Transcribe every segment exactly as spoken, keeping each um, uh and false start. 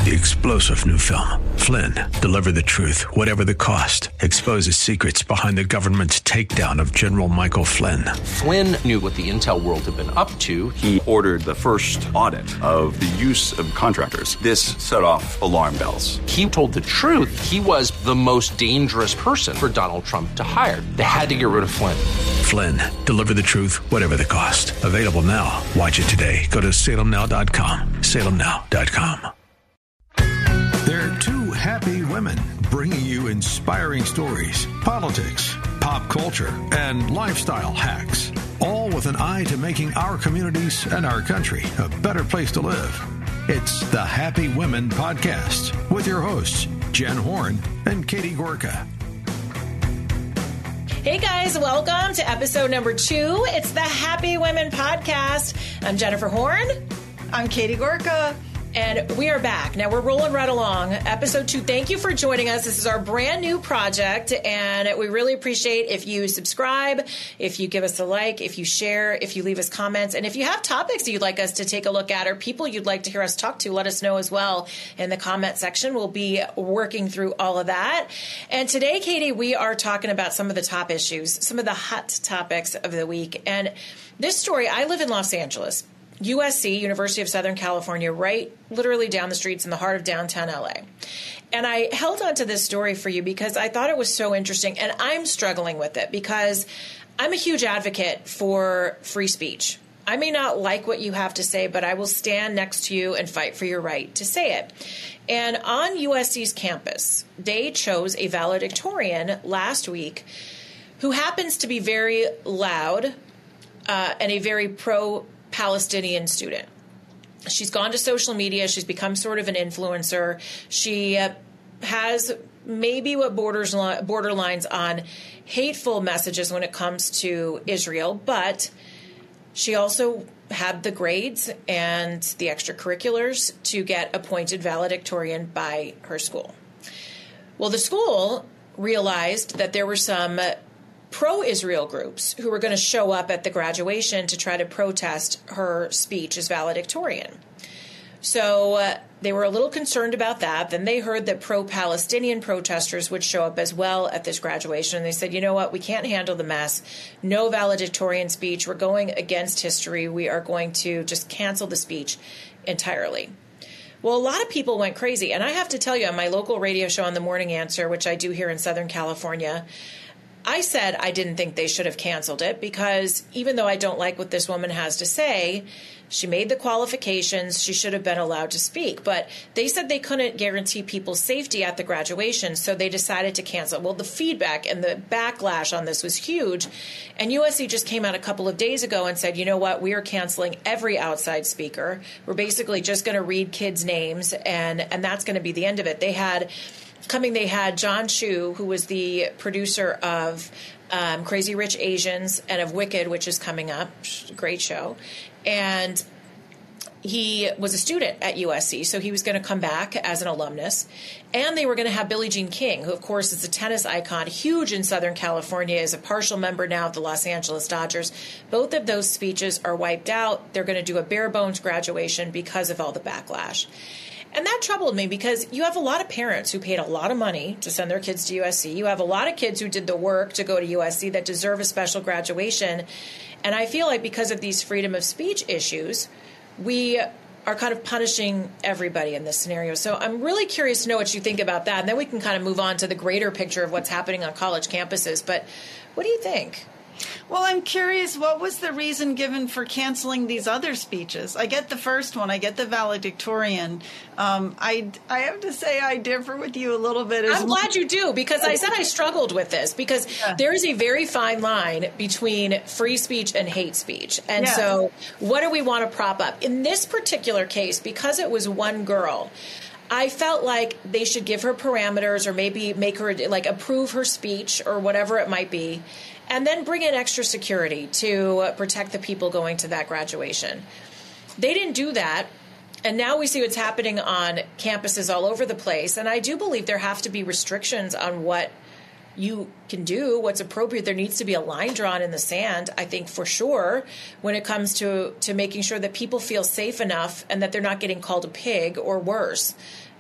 The explosive new film, Flynn, deliver the truth, whatever the cost, exposes secrets behind the government's takedown of General Michael Flynn. Flynn knew what the intel world had been up to. He ordered the first audit of the use of contractors. This set off alarm bells. He told the truth. He was the most dangerous person for Donald Trump to hire. They had to get rid of Flynn. Flynn, deliver the truth, whatever the cost. Available now. Watch it today. Go to salem now dot com. salem now dot com. They're two happy women bringing you inspiring stories, politics, pop culture, and lifestyle hacks, all with an eye to making our communities and our country a better place to live. It's the Happy Women Podcast with your hosts, Jen Horn and Katie Gorka. Hey guys, welcome to episode number two. It's the Happy Women Podcast. I'm Jennifer Horn. I'm Katie Gorka. And we are back. Now, we're rolling right along. Episode two, thank you for joining us. This is our brand new project, and we really appreciate if you subscribe, if you give us a like, if you share, if you leave us comments, and if you have topics you'd like us to take a look at or people you'd like to hear us talk to, let us know as well in the comment section. We'll be working through all of that. And today, Katie, we are talking about some of the top issues, some of the hot topics of the week. And this story, I live in Los Angeles. U S C, University of Southern California, right literally down the streets in the heart of downtown L A. And I held on to this story for you because I thought it was so interesting, and I'm struggling with it because I'm a huge advocate for free speech. I may not like what you have to say, but I will stand next to you and fight for your right to say it. And on U S C's campus, they chose a valedictorian last week who happens to be very loud uh, and a very pro Palestinian student. She's gone to social media. She's become sort of an influencer. She uh, has maybe what borders borderlines on hateful messages when it comes to Israel, but she also had the grades and the extracurriculars to get appointed valedictorian by her school. Well, the school realized that there were some pro-Israel groups who were going to show up at the graduation to try to protest her speech as valedictorian. So uh, they were a little concerned about that. Then they heard that pro-Palestinian protesters would show up as well at this graduation. And they said, you know what, we can't handle the mess. No valedictorian speech. We're going against history. We are going to just cancel the speech entirely. Well, a lot of people went crazy. And I have to tell you, on my local radio show on The Morning Answer, which I do here in Southern California, I said I didn't think they should have canceled it because even though I don't like what this woman has to say, she made the qualifications. She should have been allowed to speak. But they said they couldn't guarantee people's safety at the graduation, so they decided to cancel. Well, the feedback and the backlash on this was huge. And U S C just came out a couple of days ago and said, you know what, we are canceling every outside speaker. We're basically just going to read kids' names, and, and that's going to be the end of it. They had... Coming, they had John Chu, who was the producer of um, Crazy Rich Asians and of Wicked, which is coming up. Great show. And he was a student at U S C, so he was going to come back as an alumnus. And they were going to have Billie Jean King, who, of course, is a tennis icon, huge in Southern California, is a partial member now of the Los Angeles Dodgers. Both of those speeches are wiped out. They're going to do a bare-bones graduation because of all the backlash. And that troubled me because you have a lot of parents who paid a lot of money to send their kids to U S C. You have a lot of kids who did the work to go to U S C that deserve a special graduation. And I feel like because of these freedom of speech issues, we are kind of punishing everybody in this scenario. So I'm really curious to know what you think about that. And then we can kind of move on to the greater picture of what's happening on college campuses. But what do you think? Well, I'm curious, what was the reason given for canceling these other speeches? I get the first one. I get the valedictorian. Um, I, I have to say I differ with you a little bit. As I'm glad you do, because I said I struggled with this, because yeah. there is a very fine line between free speech and hate speech. And yeah. so what do we want to prop up? In this particular case, because it was one girl, I felt like they should give her parameters or maybe make her, like, approve her speech or whatever it might be, and then bring in extra security to protect the people going to that graduation. They didn't do that, and now we see what's happening on campuses all over the place. And I do believe there have to be restrictions on what you can do, what's appropriate. There needs to be a line drawn in the sand, I think, for sure, when it comes to, to making sure that people feel safe enough and that they're not getting called a pig or worse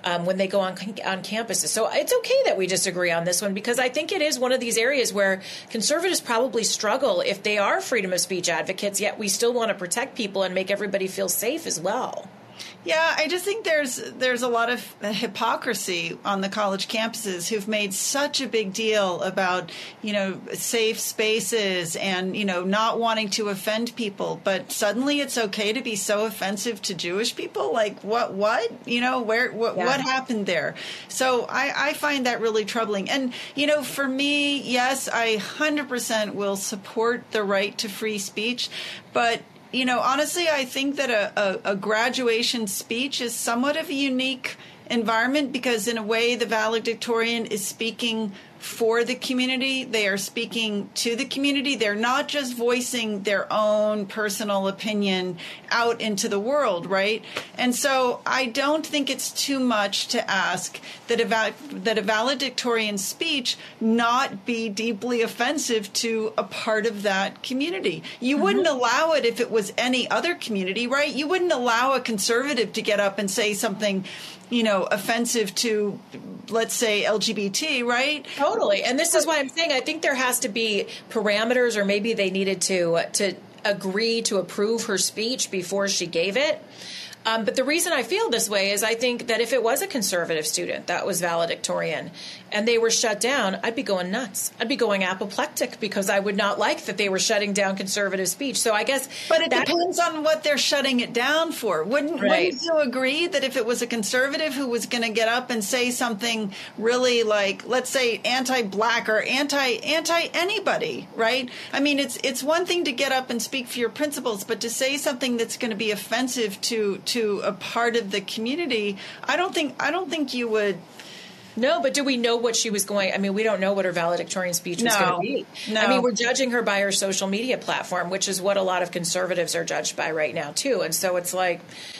um, when they go on on campuses. So it's okay that we disagree on this one, because I think it is one of these areas where conservatives probably struggle if they are freedom of speech advocates, yet we still want to protect people and make everybody feel safe as well. Yeah, I just think there's there's a lot of hypocrisy on the college campuses who've made such a big deal about, you know, safe spaces and, you know, not wanting to offend people. But suddenly it's okay to be so offensive to Jewish people. Like, what, what, you know, where, what, yeah. what happened there? So I, I find that really troubling. And, you know, for me, yes, I one hundred percent will support the right to free speech. But you know, honestly, I think that a, a, a graduation speech is somewhat of a unique environment because, in a way, the valedictorian is speaking for the community. They are speaking to the community. They're not just voicing their own personal opinion out into the world, right? And so I don't think it's too much to ask that a, val- that a valedictorian speech not be deeply offensive to a part of that community. You mm-hmm. wouldn't allow it if it was any other community, right? You wouldn't allow a conservative to get up and say something, you know, offensive to, let's say, L G B T, right? Totally. And this is why I'm saying I think there has to be parameters, or maybe they needed to to agree to approve her speech before she gave it. Um, but the reason I feel this way is I think that if it was a conservative student that was valedictorian and they were shut down, I'd be going nuts. I'd be going apoplectic because I would not like that they were shutting down conservative speech. So I guess, but it that, depends on what they're shutting it down for. Wouldn't, right. wouldn't you agree that if it was a conservative who was going to get up and say something really like, let's say, anti-black or anti anti anybody, right? I mean, it's it's one thing to get up and speak for your principles, but to say something that's going to be offensive to to a part of the community, I don't think I don't think you would. No, but do we know what she was going? I mean, we don't know what her valedictorian speech was no, going to be. No. I mean, we're judging her by her social media platform, which is what a lot of conservatives are judged by right now, too. And so it's like,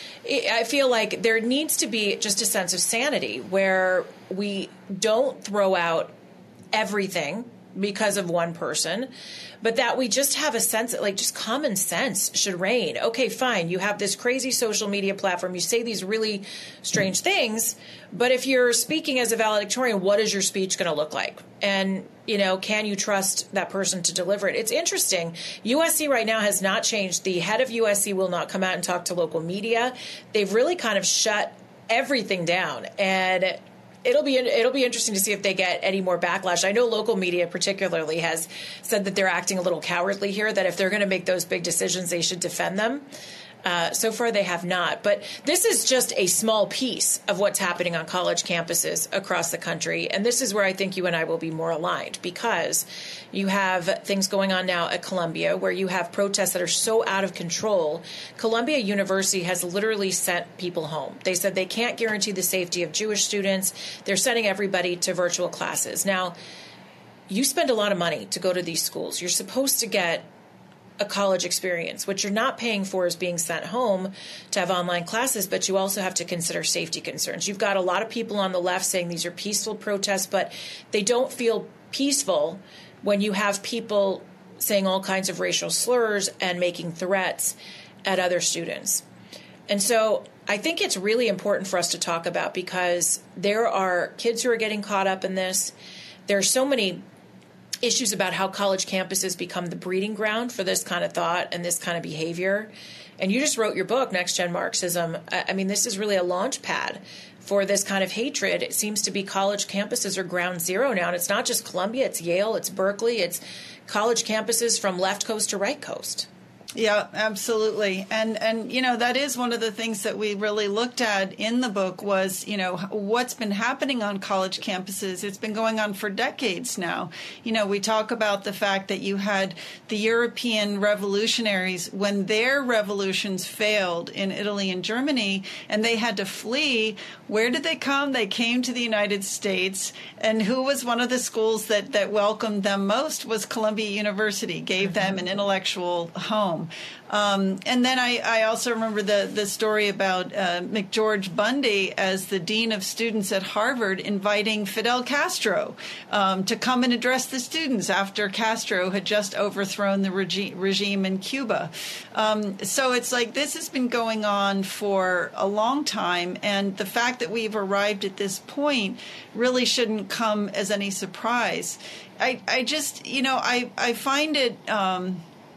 I feel like there needs to be just a sense of sanity where we don't throw out everything because of one person, but that we just have a sense that, like, just common sense should reign. Okay, fine. You have this crazy social media platform. You say these really strange things, but if you're speaking as a valedictorian, what is your speech going to look like? And, you know, can you trust that person to deliver it? It's interesting. U S C right now has not changed. The head of U S C will not come out and talk to local media. They've really kind of shut everything down. And It'll be it'll be interesting to see if they get any more backlash. I know local media particularly has said that they're acting a little cowardly here, that if they're going to make those big decisions, they should defend them. Uh, so far, they have not. But this is just a small piece of what's happening on college campuses across the country. And this is where I think you and I will be more aligned, because you have things going on now at Columbia where you have protests that are so out of control. Columbia University has literally sent people home. They said they can't guarantee the safety of Jewish students. They're sending everybody to virtual classes. Now, you spend a lot of money to go to these schools. You're supposed to get a college experience. What you're not paying for is being sent home to have online classes, but you also have to consider safety concerns. You've got a lot of people on the left saying these are peaceful protests, but they don't feel peaceful when you have people saying all kinds of racial slurs and making threats at other students. And so I think it's really important for us to talk about, because there are kids who are getting caught up in this. There are so many issues about how college campuses become the breeding ground for this kind of thought and this kind of behavior. And you just wrote your book, Next Gen Marxism. I mean, this is really a launch pad for this kind of hatred. It seems to be college campuses are ground zero now. And it's not just Columbia, it's Yale, it's Berkeley, it's college campuses from left coast to right coast. Yeah, absolutely. And, and you know, that is one of the things that we really looked at in the book was, you know, what's been happening on college campuses. It's been going on for decades now. You know, we talk about the fact that you had the European revolutionaries when their revolutions failed in Italy and Germany, and they had to flee. Where did they come? They came to the United States. And who was one of the schools that, that welcomed them most was Columbia University, gave them an intellectual home. home. Um, and then I, I also remember the, the story about uh, McGeorge Bundy as the dean of students at Harvard inviting Fidel Castro um, to come and address the students after Castro had just overthrown the regi- regime in Cuba. Um, so it's like this has been going on for a long time, and the fact that we've arrived at this point really shouldn't come as any surprise. I, I just, you know, I, I find it... Um,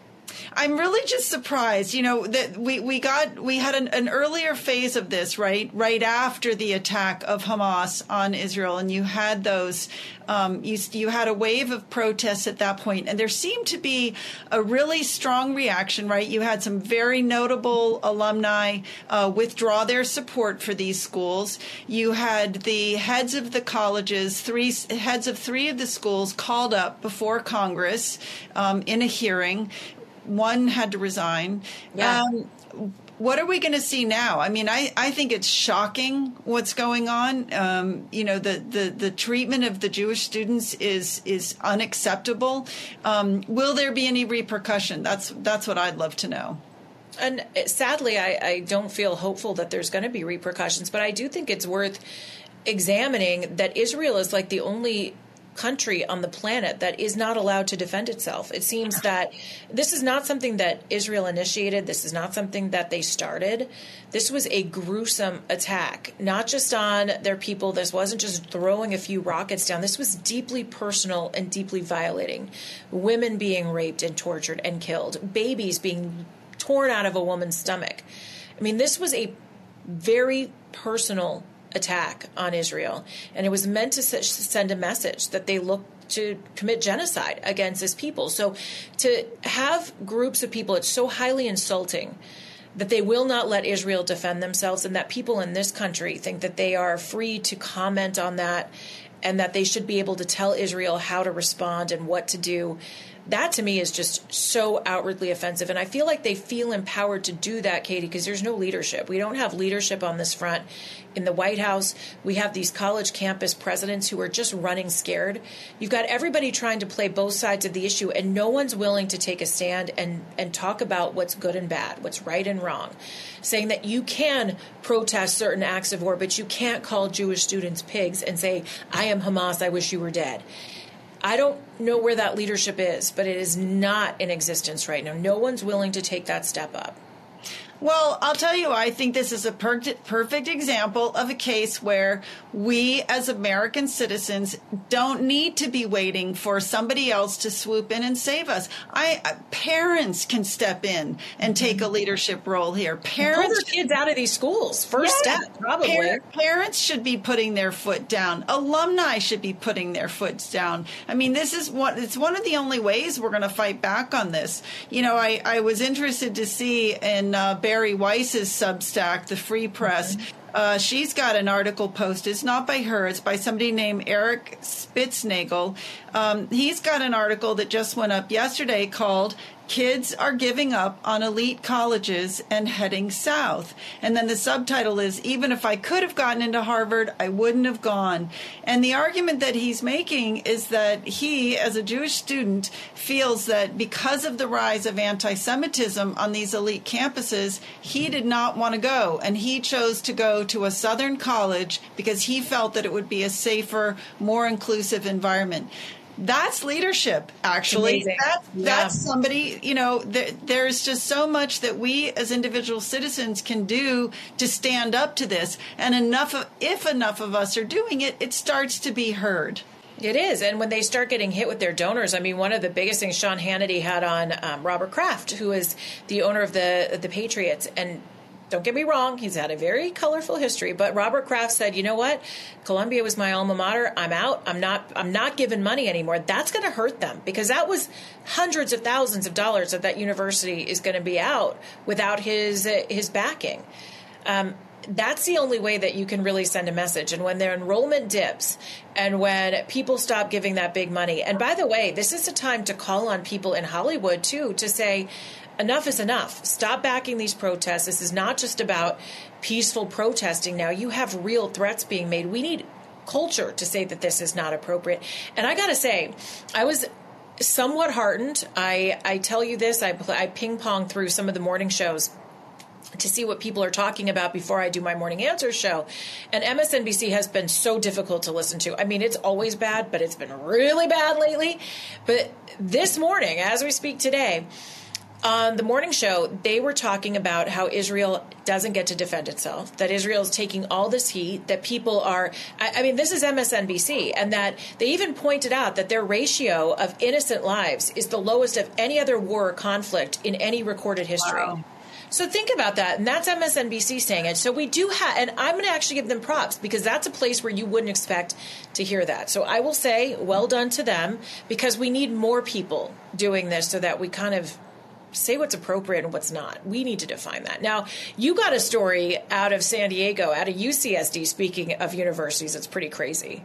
I'm really just surprised, you know, that we, we got we had an, an earlier phase of this, right, right after the attack of Hamas on Israel. And you had those um, you, you had a wave of protests at that point. And there seemed to be a really strong reaction, right? You had some very notable alumni uh, withdraw their support for these schools. You had the heads of the colleges, three heads of three of the schools called up before Congress um, in a hearing. One had to resign. Yeah. Um, what are we going to see now? I mean, I, I think it's shocking what's going on. Um, you know, the, the, the treatment of the Jewish students is is unacceptable. Um, will there be any repercussion? That's that's what I'd love to know. And sadly, I, I don't feel hopeful that there's going to be repercussions, but I do think it's worth examining that Israel is like the only country on the planet that is not allowed to defend itself. It seems that this is not something that Israel initiated. This is not something that they started. This was a gruesome attack, not just on their people. This wasn't just throwing a few rockets down. This was deeply personal and deeply violating. Women being raped and tortured and killed, babies being torn out of a woman's stomach. I mean, this was a very personal attack on Israel, and it was meant to send a message that they look to commit genocide against this people. So to have groups of people, it's so highly insulting that they will not let Israel defend themselves, and that people in this country think that they are free to comment on that and that they should be able to tell Israel how to respond and what to do. That to me is just so outwardly offensive. And I feel like they feel empowered to do that, Katie, because there's no leadership. We don't have leadership on this front. In the White House, we have these college campus presidents who are just running scared. You've got everybody trying to play both sides of the issue, and no one's willing to take a stand and, and talk about what's good and bad, what's right and wrong, saying that you can protest certain acts of war, but you can't call Jewish students pigs and say, I am Hamas, I wish you were dead. I don't know where that leadership is, but it is not in existence right now. No one's willing to take that step up. Well, I'll tell you, I think this is a per- perfect example of a case where we as American citizens don't need to be waiting for somebody else to swoop in and save us. I uh, parents can step in and take a leadership role here. Parents pull their kids out of these schools. First yeah, step, probably. Par- parents should be putting their foot down. Alumni should be putting their foot down. I mean, this is what it's one of the only ways we're going to fight back on this. You know, I, I was interested to see in uh, Barry Weiss's Substack, The Free Press. Mm-hmm. Uh, she's got an article posted. It's not by her. It's by somebody named Eric Spitznagel. Um, he's got an article that just went up yesterday called Kids Are Giving Up on Elite Colleges and Heading South. And then the subtitle is, Even if I could have gotten into Harvard, I wouldn't have gone. And the argument that he's making is that he, as a Jewish student, feels that because of the rise of anti-Semitism on these elite campuses, he did not want to go. And he chose to go to a Southern college because he felt that it would be a safer, more inclusive environment. That's leadership, actually. That, yeah. That's somebody, you know, there, there's just so much that we as individual citizens can do to stand up to this. And enough of, if enough of us are doing it, it starts to be heard. It is. And when they start getting hit with their donors, I mean, one of the biggest things Sean Hannity had on um, Robert Kraft, who is the owner of the the Patriots. And don't get me wrong, he's had a very colorful history, but Robert Kraft said, you know what? Columbia was my alma mater. I'm out. I'm not I'm not giving money anymore. That's going to hurt them because that was hundreds of thousands of dollars that that university is going to be out without his uh, his backing. Um, that's the only way that you can really send a message. And when their enrollment dips and when people stop giving that big money, and by the way, this is a time to call on people in Hollywood, too, to say, enough is enough. Stop backing these protests. This is not just about peaceful protesting now. You have real threats being made. We need culture to say that this is not appropriate. And I got to say, I was somewhat heartened. I, I tell you this, I, I ping pong through some of the morning shows to see what people are talking about before I do my morning answer show. And M S N B C has been so difficult to listen to. I mean, it's always bad, but it's been really bad lately. But this morning, as we speak today, on the morning show, they were talking about how Israel doesn't get to defend itself, that Israel is taking all this heat, that people are, I, I mean, this is M S N B C, and that they even pointed out that their ratio of innocent lives is the lowest of any other war or conflict in any recorded history. Wow. So think about that, and that's M S N B C saying it. So we do have, and I'm going to actually give them props because that's a place where you wouldn't expect to hear that. So I will say, well done to them, because we need more people doing this so that we kind of say what's appropriate and what's not. We need to define that. Now, you got a story out of San Diego, out of U C S D, speaking of universities. It's pretty crazy.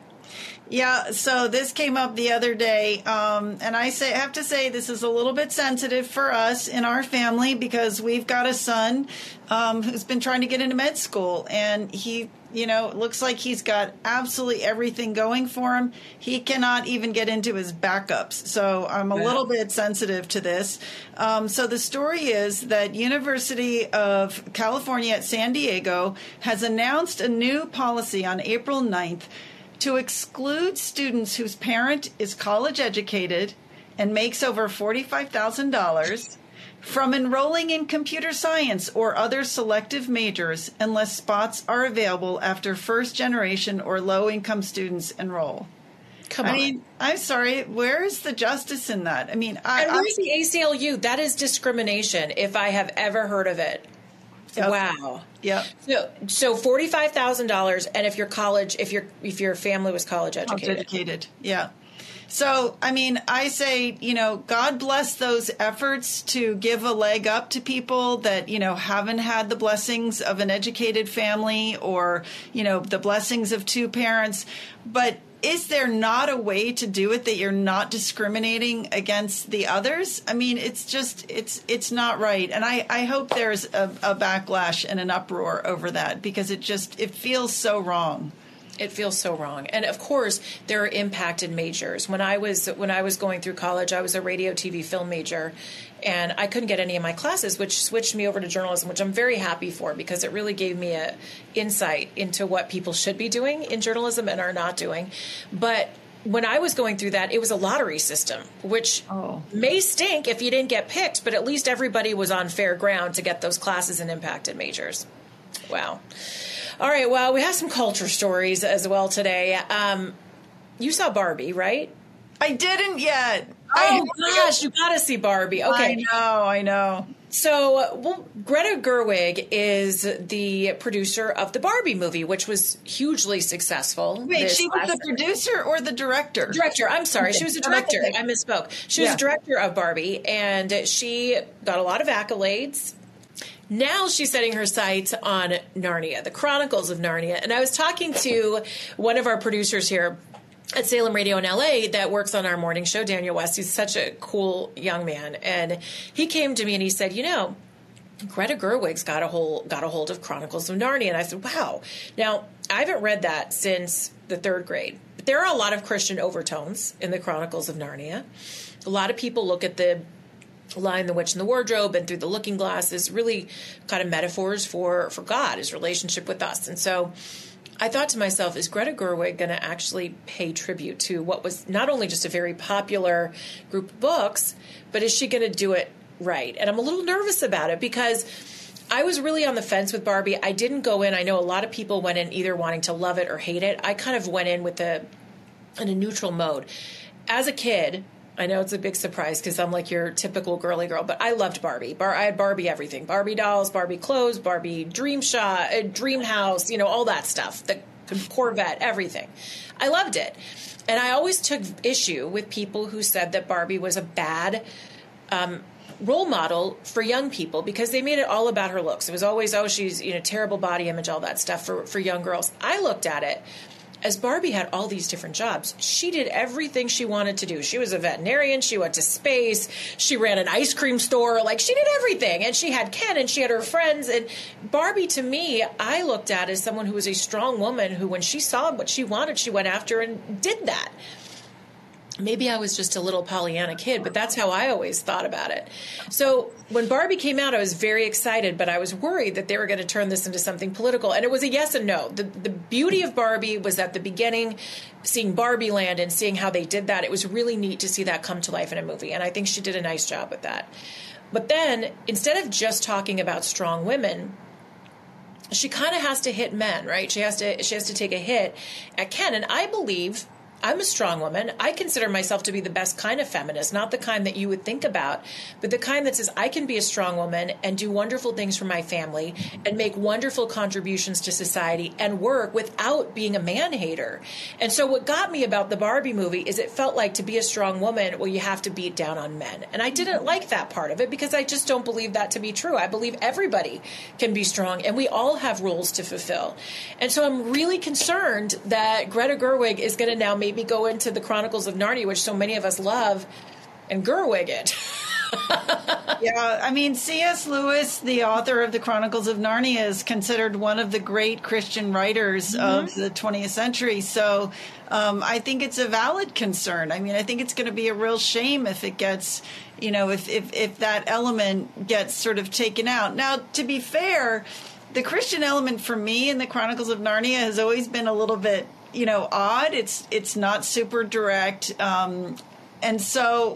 Yeah, so this came up the other day, um, and I say have to say this is a little bit sensitive for us in our family because we've got a son um, who's been trying to get into med school, and he, you know, looks like he's got absolutely everything going for him. He cannot even get into his backups, so I'm a yeah. little bit sensitive to this. Um, so the story is that University of California at San Diego has announced a new policy on April ninth to exclude students whose parent is college educated and makes over forty-five thousand dollars from enrolling in computer science or other selective majors unless spots are available after first generation or low income students enroll. Come I on. mean, I'm sorry, where is the justice in that? I mean, I, and where's the A C L U? That is discrimination if I have ever heard of it. Yep. Wow. Yeah. So, so forty-five thousand dollars, and if your college, if your if your family was college educated, college educated, yeah. So, I mean, I say, you know, God bless those efforts to give a leg up to people that, you know, haven't had the blessings of an educated family or, you know, the blessings of two parents, but is there not a way to do it that you're not discriminating against the others? I mean, it's just, it's it's not right. And I, I hope there's a, a backlash and an uproar over that because it just, it feels so wrong. It feels so wrong. And of course, there are impacted majors. When I was when I was going through college, I was a radio, T V, film major, and I couldn't get any of my classes, which switched me over to journalism, which I'm very happy for because it really gave me a insight into what people should be doing in journalism and are not doing. But when I was going through that, it was a lottery system, which oh. may stink if you didn't get picked, but at least everybody was on fair ground to get those classes in impacted majors. Wow. All right, well, we have some culture stories as well today. Um, you saw Barbie, right? I didn't yet. Oh, I, gosh, you got to see Barbie. Okay. I know, I know. So, well, Greta Gerwig is the producer of the Barbie movie, which was hugely successful. Wait, she was the producer or the director? Director. I'm sorry. Okay. She was a director. I misspoke. She was yeah. a director of Barbie, and she got a lot of accolades. Now she's setting her sights on Narnia, the Chronicles of Narnia. And I was talking to one of our producers here at Salem Radio in L A that works on our morning show, Daniel West. He's such a cool young man. And he came to me and he said, you know, Greta Gerwig's got a whole, got a hold of Chronicles of Narnia. And I said, wow. Now, I haven't read that since the third grade. But there are a lot of Christian overtones in the Chronicles of Narnia. A lot of people look at the Lion, the Witch, and the Wardrobe and Through the Looking Glass is really kind of metaphors for, for God, his relationship with us. And so I thought to myself, is Greta Gerwig going to actually pay tribute to what was not only just a very popular group of books, but is she going to do it right? And I'm a little nervous about it because I was really on the fence with Barbie. I didn't go in. I know a lot of people went in either wanting to love it or hate it. I kind of went in with a in a neutral mode. As a kid, I know it's a big surprise because I'm like your typical girly girl, but I loved Barbie. Bar- I had Barbie everything. Barbie dolls, Barbie clothes, Barbie dream shop, uh, dream house, you know, all that stuff. The Corvette, everything. I loved it. And I always took issue with people who said that Barbie was a bad um, role model for young people because they made it all about her looks. It was always, oh, she's, you know, terrible body image, all that stuff for, for young girls. I looked at it as Barbie had all these different jobs. She did everything she wanted to do. She was a veterinarian. She went to space. She ran an ice cream store. Like, she did everything. And she had Ken and she had her friends. And Barbie, to me, I looked at as someone who was a strong woman who, when she saw what she wanted, she went after and did that. maybe I was just a little Pollyanna kid, but that's how I always thought about it. So when Barbie came out, I was very excited, but I was worried that they were going to turn this into something political. And it was a yes and no. The, the beauty of Barbie was at the beginning, seeing Barbie Land and seeing how they did that. It was really neat to see that come to life in a movie. And I think she did a nice job with that. But then instead of just talking about strong women, she kind of has to hit men, right? She has to, she has to take a hit at Ken. And I believe I'm a strong woman. I consider myself to be the best kind of feminist, not the kind that you would think about, but the kind that says I can be a strong woman and do wonderful things for my family and make wonderful contributions to society and work without being a man hater. And so what got me about the Barbie movie is it felt like to be a strong woman, well, you have to beat down on men. And I didn't like that part of it because I just don't believe that to be true. I believe everybody can be strong and we all have roles to fulfill. And so I'm really concerned that Greta Gerwig is going to now maybe Maybe go into the Chronicles of Narnia, which so many of us love, and Gerwig it. Yeah, I mean, C S. Lewis, the author of the Chronicles of Narnia, is considered one of the great Christian writers mm-hmm. of the twentieth century. So um, I think it's a valid concern. I mean, I think it's going to be a real shame if it gets, you know, if, if, if that element gets sort of taken out. Now, to be fair, the Christian element for me in the Chronicles of Narnia has always been a little bit, you know, odd. It's it's not super direct. Um, and so,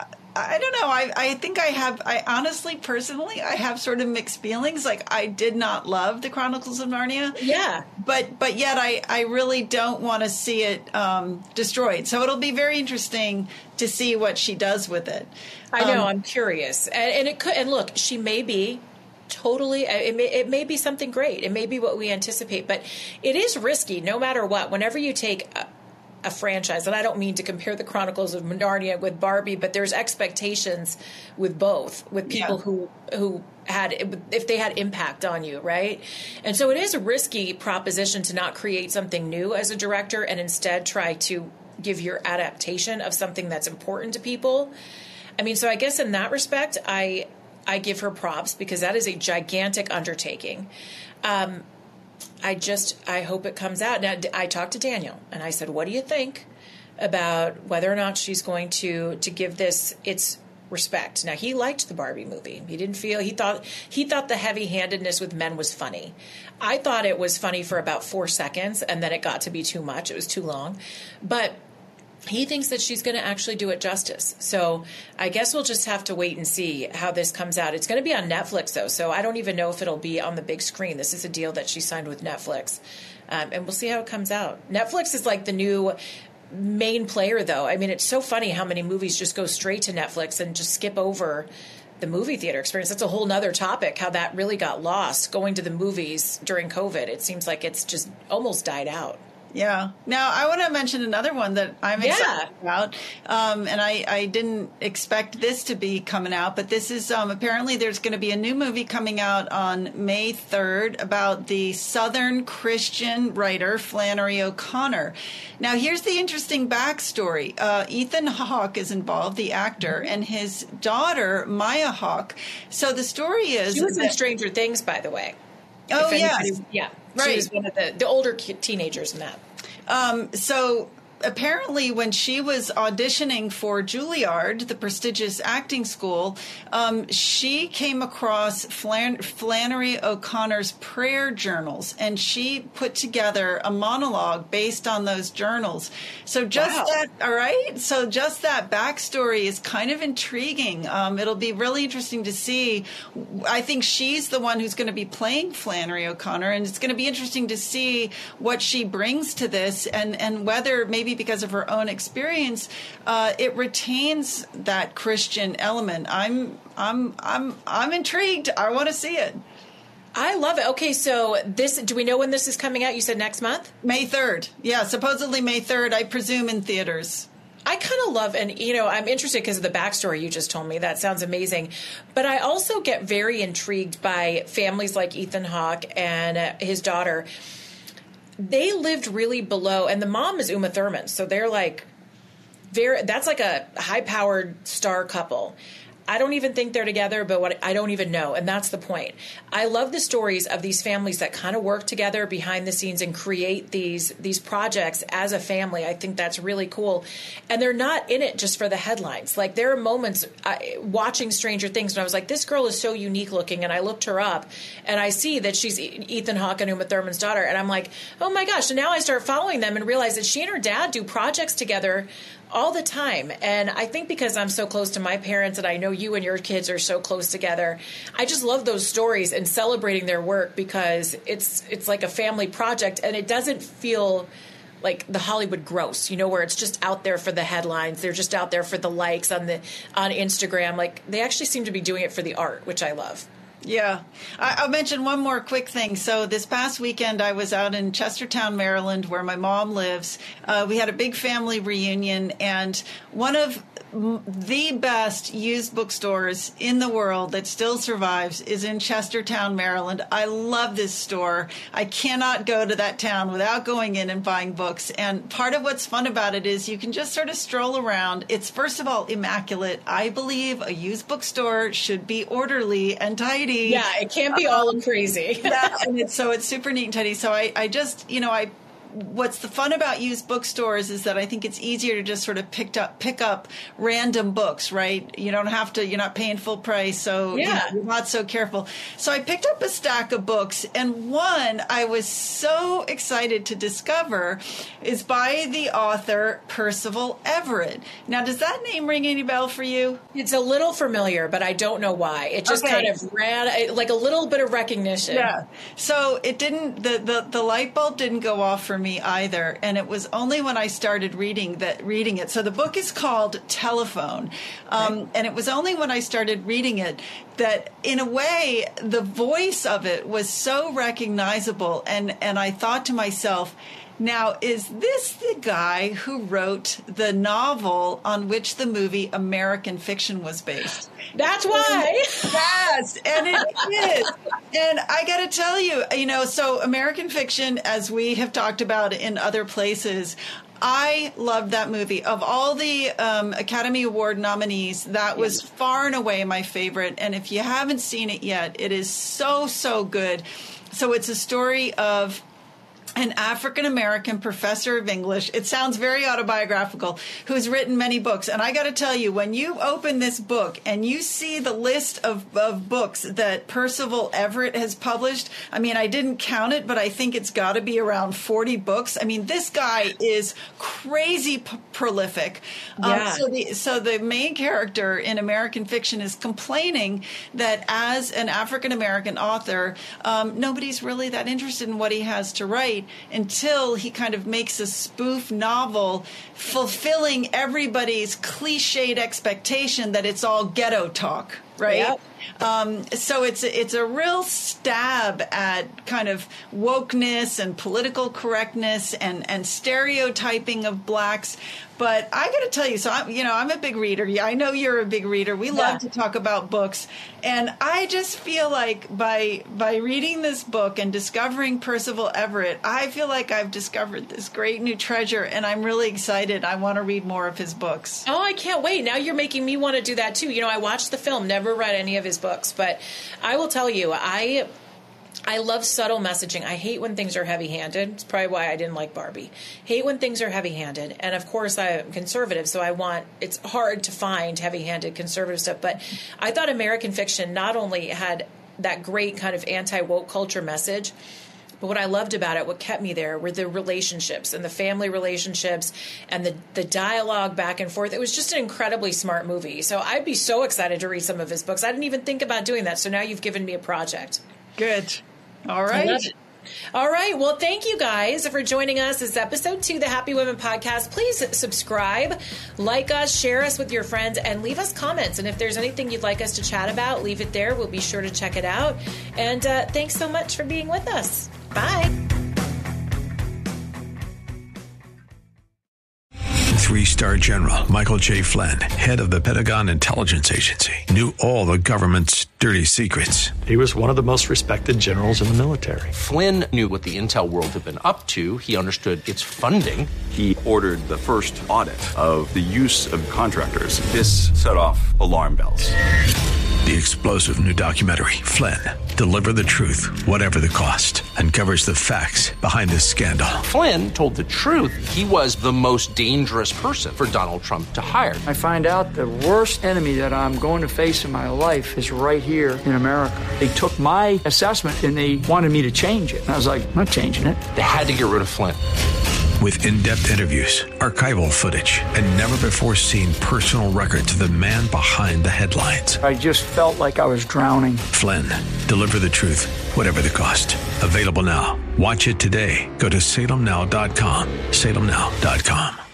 I don't know. I, I think I have, I honestly, personally, I have sort of mixed feelings. Like, I did not love the Chronicles of Narnia. Yeah. But but yet I, I really don't want to see it um, destroyed. So it'll be very interesting to see what she does with it. I know. Um, I'm curious. And, and it could, and look, she may be totally, it may, it may be something great. It may be what we anticipate, but it is risky no matter what. Whenever you take a, a franchise, and I don't mean to compare the Chronicles of Narnia with Barbie, but there's expectations with both, with people yeah. who, who had, if they had impact on you, right? And so it is a risky proposition to not create something new as a director and instead try to give your adaptation of something that's important to people. I mean, so I guess in that respect, I, I give her props because that is a gigantic undertaking. Um, I just, I hope it comes out. Now, I talked to Daniel and I said, what do you think about whether or not she's going to, to give this its respect? Now, he liked the Barbie movie. He didn't feel, he thought, he thought the heavy handedness with men was funny. I thought it was funny for about four seconds and then it got to be too much. It was too long. But he thinks that she's going to actually do it justice. So I guess we'll just have to wait and see how this comes out. It's going to be on Netflix, though, so I don't even know if it'll be on the big screen. This is a deal that she signed with Netflix, um, and we'll see how it comes out. Netflix is like the new main player, though. I mean, it's so funny how many movies just go straight to Netflix and just skip over the movie theater experience. That's a whole nother topic, how that really got lost going to the movies during COVID. It seems like it's just almost died out. Yeah. Now, I want to mention another one that I'm excited yeah. about, um, and I, I didn't expect this to be coming out, but this is um, apparently there's going to be a new movie coming out on May third about the Southern Christian writer Flannery O'Connor. Now, here's the interesting backstory. Uh, Ethan Hawke is involved, the actor, and his daughter, Maya Hawke. So the story is... She was that, in Stranger Things, by the way. Oh, yeah. Yeah. Right. She was one of the, the older teenagers in that. Um, so apparently when she was auditioning for Juilliard, the prestigious acting school, um, she came across Flan- Flannery O'Connor's prayer journals, and she put together a monologue based on those journals. So just wow. that, all right? So just that backstory is kind of intriguing. Um, it'll be really interesting to see. I think she's the one who's going to be playing Flannery O'Connor, and it's going to be interesting to see what she brings to this and, and whether maybe because of her own experience, uh, it retains that Christian element. I'm, I'm, I'm, I'm intrigued. I want to see it. I love it. Okay, so this, do we know when this is coming out? You said next month? May third. Yeah, supposedly May third, I presume in theaters. I kind of love, and, you know, I'm interested because of the backstory you just told me. That sounds amazing. But I also get very intrigued by families like Ethan Hawke and uh, his daughter. They lived really below, and the mom is Uma Thurman, so they're like, very. That's like a high-powered star couple. I don't even think they're together, but what I don't even know. And that's the point. I love the stories of these families that kind of work together behind the scenes and create these these projects as a family. I think that's really cool. And they're not in it just for the headlines. Like, there are moments I, watching Stranger Things when I was like, this girl is so unique looking. And I looked her up and I see that she's Ethan Hawke and Uma Thurman's daughter. And I'm like, oh my gosh. And now I start following them and realize that she and her dad do projects together all the time. And I think because I'm so close to my parents and I know you and your kids are so close together, I just love those stories and celebrating their work, because it's it's like a family project, and it doesn't feel like the Hollywood gross, you know, where it's just out there for the headlines. They're just out there for the likes on the on Instagram. Like, they actually seem to be doing it for the art, which I love. Yeah. I, I'll mention one more quick thing. So this past weekend, I was out in Chestertown, Maryland, where my mom lives. Uh, we had a big family reunion, and one of the best used bookstores in the world that still survives is in Chestertown, Maryland. I love this store. I cannot go to that town without going in and buying books. And part of what's fun about it is you can just sort of stroll around. It's, first of all, immaculate. I believe a used bookstore should be orderly and tidy. Yeah, it can't be all crazy. Yeah, and it's, so it's super neat and tidy. So I, I just, you know, I what's the fun about used bookstores is that I think it's easier to just sort of pick up pick up random books, right? You don't have to, you're not paying full price, so yeah. you know, you're not so careful. So I picked up a stack of books, and one I was so excited to discover is by the author Percival Everett. Now, does that name ring any bell for you? It's a little familiar, but I don't know why. It just Okay. kind of ran, like a little bit of recognition. Yeah. So it didn't, the, the, the light bulb didn't go off for me either. And it was only when I started reading that reading it. So the book is called Telephone. Um, Okay. And it was only when I started reading it that, in a way, the voice of it was so recognizable. And, and I thought to myself, now, is this the guy who wrote the novel on which the movie American Fiction was based? That's why. Yes, and it is. And I got to tell you, you know, so American Fiction, as we have talked about in other places, I loved that movie. Of all the um, Academy Award nominees, that was far and away my favorite. And if you haven't seen it yet, it is so, so good. So it's a story of an African-American professor of English. It sounds very autobiographical, who's written many books. And I got to tell you, when you open this book and you see the list of, of books that Percival Everett has published, I mean, I didn't count it, but I think it's got to be around forty books. I mean, this guy is crazy p- prolific. Yeah. Um, so, the, so the main character in American Fiction is complaining that as an African-American author, um, nobody's really that interested in what he has to write, until he kind of makes a spoof novel fulfilling everybody's cliched expectation that it's all ghetto talk, right? Yep. Um, so it's it's a real stab at kind of wokeness and political correctness and, and stereotyping of blacks. But I got to tell you, so I'm, you know, I'm a big reader. Yeah, I know you're a big reader. We love Yeah. to talk about books, and I just feel like by by reading this book and discovering Percival Everett, I feel like I've discovered this great new treasure, and I'm really excited. I want to read more of his books. Oh, I can't wait. Now you're making me want to do that too. You know, I watched the film, never read any of his books, but I will tell you, I I love subtle messaging. I hate when things are heavy-handed. It's probably why I didn't like Barbie. Hate when things are heavy-handed. And of course, I'm conservative, so I want, it's hard to find heavy-handed conservative stuff. But I thought American Fiction not only had that great kind of anti-woke culture message, but what I loved about it, what kept me there, were the relationships and the family relationships and the, the dialogue back and forth. It was just an incredibly smart movie. So I'd be so excited to read some of his books. I didn't even think about doing that. So now you've given me a project. Good. All I right. love it. All right. Well, thank you guys for joining us. This is episode two, the Happy Women Podcast. Please subscribe, like us, share us with your friends, and leave us comments. And if there's anything you'd like us to chat about, leave it there. We'll be sure to check it out. And uh, thanks so much for being with us. Bye. Three-star general Michael J. Flynn, head of the Pentagon Intelligence Agency, knew all the government's dirty secrets. He was one of the most respected generals in the military. Flynn knew what the intel world had been up to. He understood its funding. He ordered the first audit of the use of contractors. This set off alarm bells. The explosive new documentary, Flynn, Deliver the Truth, Whatever the Cost, uncovers the facts behind this scandal. Flynn told the truth. He was the most dangerous person for Donald Trump to hire. I find out the worst enemy that I'm going to face in my life is right here in America. They took my assessment and they wanted me to change it. And I was like, I'm not changing it. They had to get rid of Flynn. With in-depth interviews, archival footage, and never-before-seen personal records of the man behind the headlines. I just felt like I was drowning. Flynn, Deliver the Truth, Whatever the Cost. Available now. Watch it today. Go to Salem Now dot com. Salem Now dot com.